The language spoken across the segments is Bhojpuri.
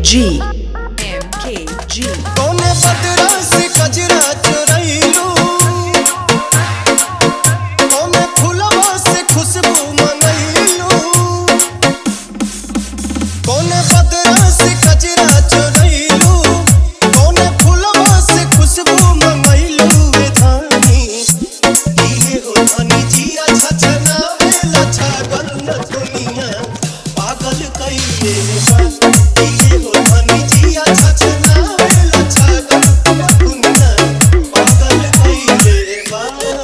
MKG कोने बदरा से कजरा चुरैलू कोने फूलवा से खुशबू मनैलू कोने बदरा से कजरा चुरैलू कोने फूलवा से खुशबू मनैलू वे धानी इहे हो धनी जिया छछना वेला छागल न दुनिया पागल कइले बा इहे हो धनी जिया छछना वेला छागल न दुनिया पागल कइले बा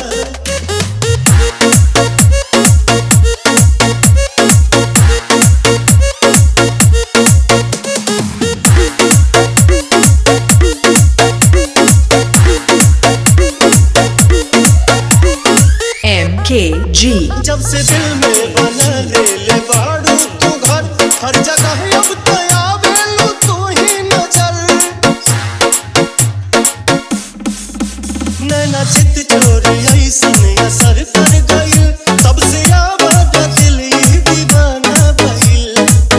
MKG जब से दिल में बना ले बाड़ू तू घर हर जगह अब तो आवेलू तू ही नजर नैना चित चोरी ऐसन असर कर गइल तब से आवाज दिल ही दीवाना भइल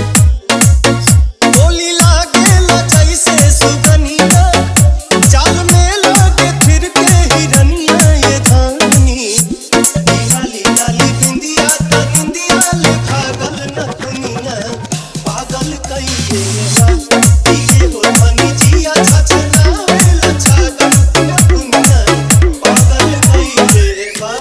बोली लागेला जैसे सुगनिया चाल में लागे फिर के हिरनिया ये धानी लाली लाली बिंदिया तो बिंदिया ले पागल न दुनिया पागल कइले बा इहे हो धनी जिया छछना वेला छागल न दुनिया पागल कइले बा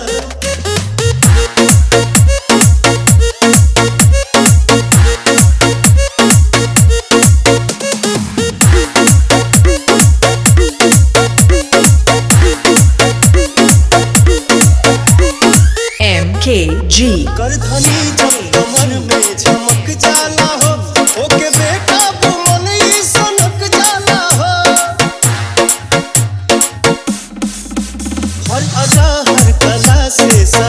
MKG करधनी जब कमर में झमक जाला हो ओके बेटा तू मन ही सनक जाला हो हर अदा हर कला से